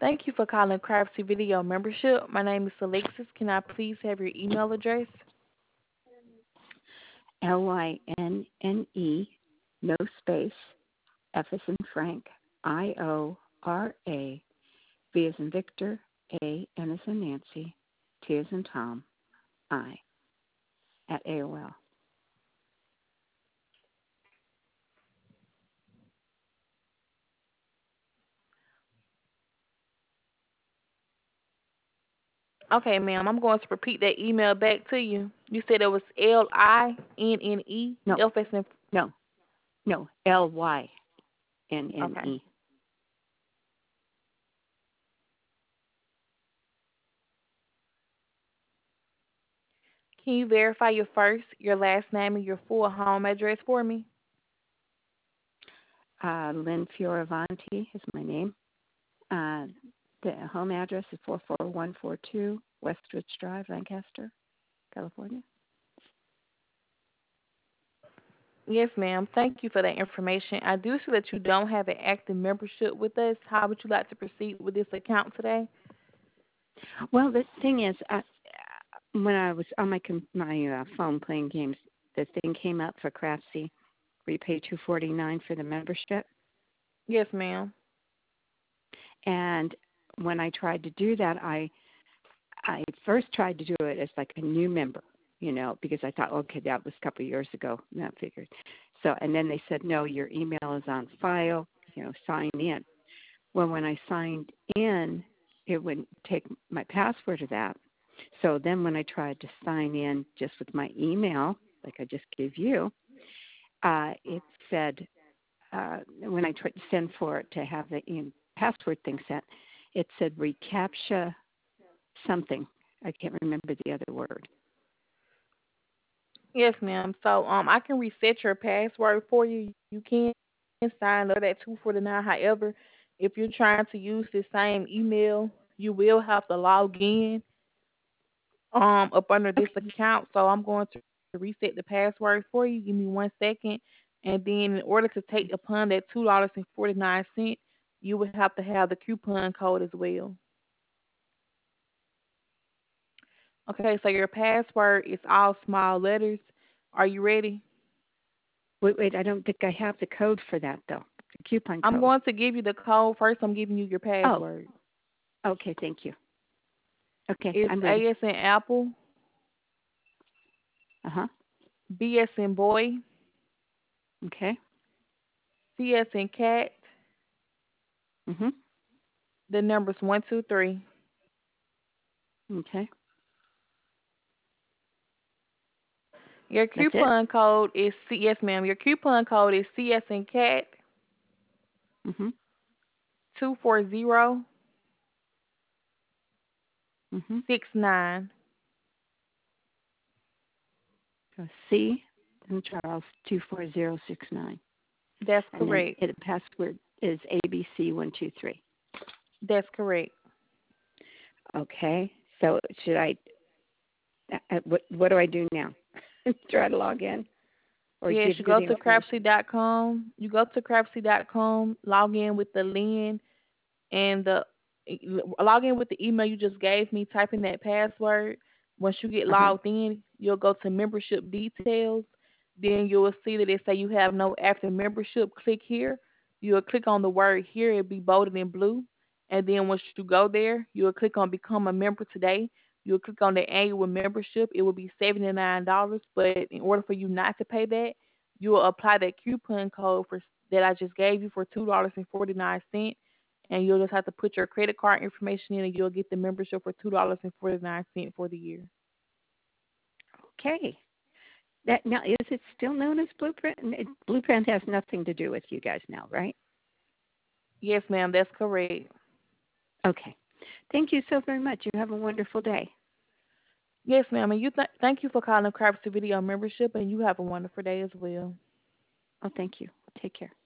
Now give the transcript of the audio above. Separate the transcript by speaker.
Speaker 1: Thank you for calling Craftsy Video Membership. My name is Alexis. Can I please have your email address?
Speaker 2: Lynnne, no space, F as in Frank, IORA, V as in Victor, N as in Nancy, T as in Tom, I, at AOL.
Speaker 1: Okay, ma'am. I'm going to repeat that email back to you. You said it was LINNE,
Speaker 2: No,
Speaker 1: F as in.
Speaker 2: no, no, Lynnne.
Speaker 1: Okay. Can you verify your first, your last name, and your full home address for me?
Speaker 2: Lynn Fioravanti is my name. The home address is 44142 Westridge Drive, Lancaster, California.
Speaker 1: Yes, ma'am. Thank you for that information. I do see that you don't have an active membership with us. How would you like to proceed with this account today?
Speaker 2: Well, the thing is, when I was on my phone playing games, the thing came up for Craftsy where you pay $249 for the membership.
Speaker 1: Yes, ma'am.
Speaker 2: And when I tried to do that, I first tried to do it as like a new member, because I thought, okay, that was a couple of years ago. And I figured. So, and then they said, no, your email is on file, sign in. Well, when I signed in, it wouldn't take my password to that. So then when I tried to sign in just with my email, like I just gave you, it said, when I tried to send for it to have the password thing set, it said reCAPTCHA something. I can't remember the other word.
Speaker 1: Yes, ma'am. So I can reset your password for you. You can sign up at 249. However, if you're trying to use the same email, you will have to log in up under this
Speaker 2: Okay.
Speaker 1: account. So I'm going to reset the password for you. Give me 1 second. And then in order to take upon that $2.49, you would have to have the coupon code as well. Okay, so your password is all small letters. Are you ready?
Speaker 2: Wait, I don't think I have the code for that, though. The coupon
Speaker 1: I'm
Speaker 2: code.
Speaker 1: going to give you the code. First, I'm giving you your
Speaker 2: Oh,
Speaker 1: password.
Speaker 2: okay, thank you. Okay,
Speaker 1: It's
Speaker 2: I'm ready.
Speaker 1: A as in Apple,
Speaker 2: Uh-huh.
Speaker 1: B as in boy,
Speaker 2: Okay.
Speaker 1: C as in cat,
Speaker 2: Mm-hmm.
Speaker 1: the numbers 123.
Speaker 2: Okay.
Speaker 1: Your
Speaker 2: That's it?
Speaker 1: coupon code is C. Yes, ma'am. Your coupon code is C as in cat
Speaker 2: Mm-hmm.
Speaker 1: 24069.
Speaker 2: Mm-hmm. So C and Charles 24069.
Speaker 1: That's
Speaker 2: And then
Speaker 1: correct.
Speaker 2: the password is ABC123.
Speaker 1: That's correct.
Speaker 2: Okay. So should what do I do now? Try to log in or
Speaker 1: Yes,
Speaker 2: give
Speaker 1: you
Speaker 2: you
Speaker 1: go
Speaker 2: the
Speaker 1: to
Speaker 2: information?
Speaker 1: crapsy.com. You go to crapsy.com, log in with the Lynn and log in with the email you just gave me. Type in that password. Once you get
Speaker 2: Uh-huh.
Speaker 1: logged in, you'll go to membership details. Then you will see that it say you have no active membership. Click here. You'll click on the word here. It'll be bolded in blue. And then once you go there, you'll click on become a member today. You'll click on the annual membership. It will be $79. But in order for you not to pay that, you will apply that coupon code for that I just gave you for $2.49, and you'll just have to put your credit card information in, and you'll get the membership for $2.49 for the year.
Speaker 2: Okay. That now is it still known as Blueprint? Blueprint has nothing to do with you guys now, right?
Speaker 1: Yes, ma'am, that's correct.
Speaker 2: Okay. Thank you so very much. You have a wonderful day.
Speaker 1: Yes, ma'am, and thank you for calling Crabs to Video Membership, and you have a wonderful day as well.
Speaker 2: Oh, thank you. Take care.